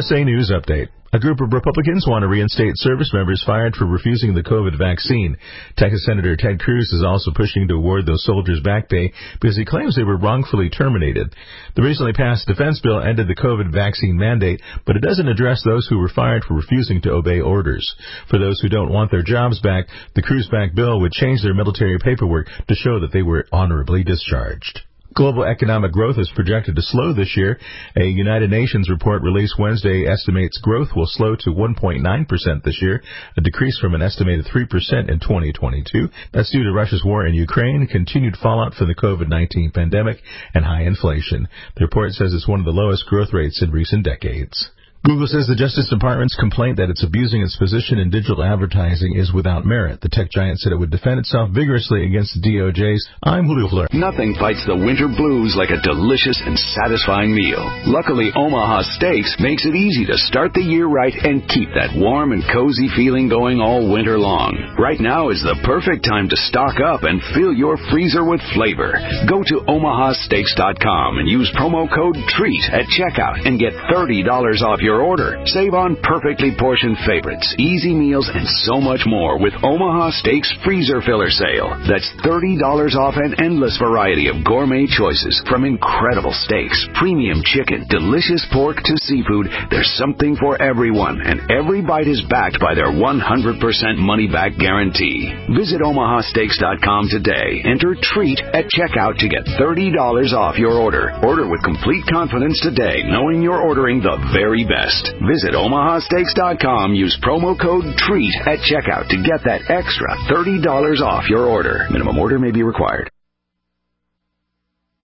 USA News Update. A group of Republicans want to reinstate service members fired for refusing the COVID vaccine. Texas Senator Ted Cruz is also pushing to award those soldiers back pay because he claims they were wrongfully terminated. The recently passed defense bill ended the COVID vaccine mandate, but it doesn't address those who were fired for refusing to obey orders. For those who don't want their jobs back, the Cruz-backed bill would change their military paperwork to show that they were honorably discharged. Global economic growth is projected to slow this year. A United Nations report released Wednesday estimates growth will slow to 1.9% this year, a decrease from an estimated 3% in 2022. That's due to Russia's war in Ukraine, continued fallout from the COVID-19 pandemic, and high inflation. The report says it's one of the lowest growth rates in recent decades. Google says the Justice Department's complaint that it's abusing its position in digital advertising is without merit. The tech giant said it would defend itself vigorously against the DOJ's. I'm Julio Flores. Nothing fights the winter blues like a delicious and satisfying meal. Luckily, Omaha Steaks makes it easy to start the year right and keep that warm and cozy feeling going all winter long. Right now is the perfect time to stock up and fill your freezer with flavor. Go to omahasteaks.com and use promo code TREAT at checkout and get $30 off your order. Save on perfectly portioned favorites, easy meals, and so much more with Omaha Steaks Freezer Filler Sale. That's $30 off an endless variety of gourmet choices, from incredible steaks, premium chicken, delicious pork to seafood. There's something for everyone, and every bite is backed by their 100% money-back guarantee. Visit omahasteaks.com today. Enter TREAT at checkout to get $30 off your order. Order with complete confidence today, knowing you're ordering the very best. Visit omahasteaks.com. Use promo code TREAT at checkout to get that extra $30 off your order. Minimum order may be required.